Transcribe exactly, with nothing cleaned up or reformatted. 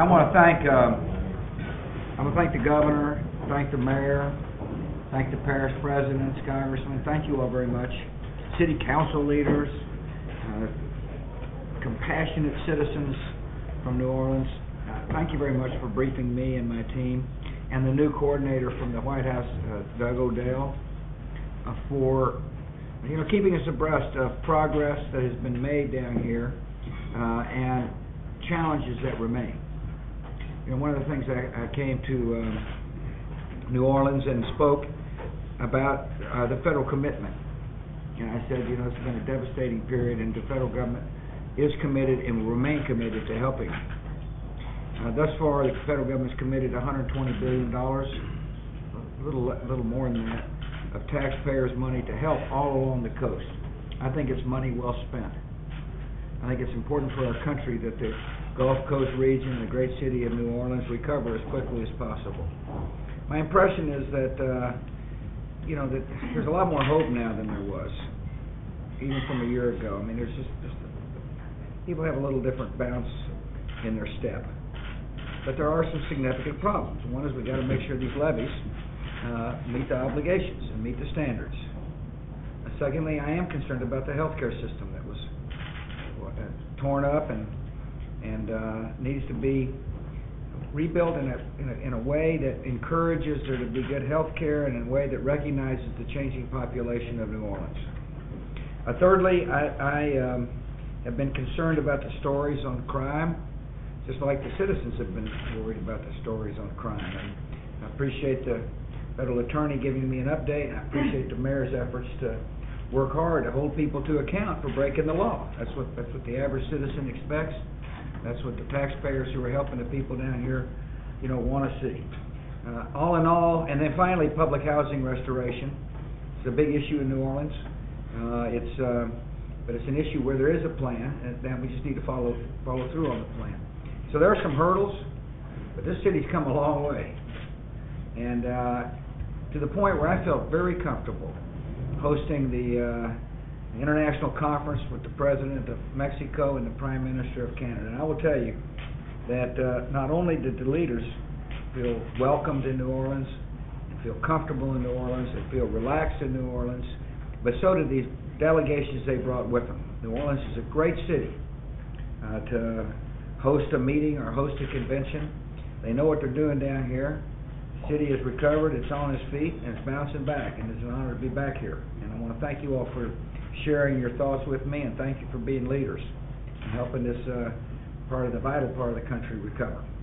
I want to thank, um, I want to thank the governor, thank the mayor, thank the parish presidents, congressmen. Thank you all very much. City council leaders, uh, compassionate citizens from New Orleans. Uh, thank you very much for briefing me and my team, and the new coordinator from the White House, uh, Doug Odell, uh, for you know keeping us abreast of progress that has been made down here uh, and challenges that remain. You know, one of the things I, I came to um, New Orleans and spoke about uh, the federal commitment, and I said, you know, it's been a devastating period, and the federal government is committed and will remain committed to helping. Uh, thus far, the federal government's committed one hundred twenty billion dollars, a little, little more than that, of taxpayers' money to help all along the coast. I think it's money well spent. I think it's important for our country that the Gulf Coast region, the great city of New Orleans, recover as quickly as possible. My impression is that, uh, you know, that there's a lot more hope now than there was, even from a year ago. I mean, there's just, just people have a little different bounce in their step. But there are some significant problems. One is we got to make sure these levees uh, meet the obligations and meet the standards. Uh, secondly, I am concerned about the healthcare system that was uh, torn up and and uh, needs to be rebuilt in a, in a in a way that encourages there to be good health care and in a way that recognizes the changing population of New Orleans. Uh, thirdly, I, I um, have been concerned about the stories on crime, just like the citizens have been worried about the stories on crime. And I appreciate the federal attorney giving me an update, and I appreciate the mayor's efforts to work hard to hold people to account for breaking the law. That's what that's what the average citizen expects. That's what the taxpayers who are helping the people down here, you know, want to see. Uh, all in all, and then finally, public housing restoration. It's a big issue in New Orleans. Uh, it's, uh, but it's an issue where there is a plan, and then we just need to follow follow through on the plan. So there are some hurdles, but this city's come a long way, and uh, to the point where I felt very comfortable hosting the uh, international conference with the President of Mexico and the Prime Minister of Canada. And I will tell you that uh, not only did the leaders feel welcomed in New Orleans and feel comfortable in New Orleans and feel relaxed in New Orleans, but so did these delegations they brought with them. New Orleans is a great city uh, to host a meeting or host a convention. They know what they're doing down here. The city has recovered, it's on its feet, and it's bouncing back, and it's an honor to be back here. And I want to thank you all for sharing your thoughts with me, and thank you for being leaders and helping this uh, part of the vital part of the country recover.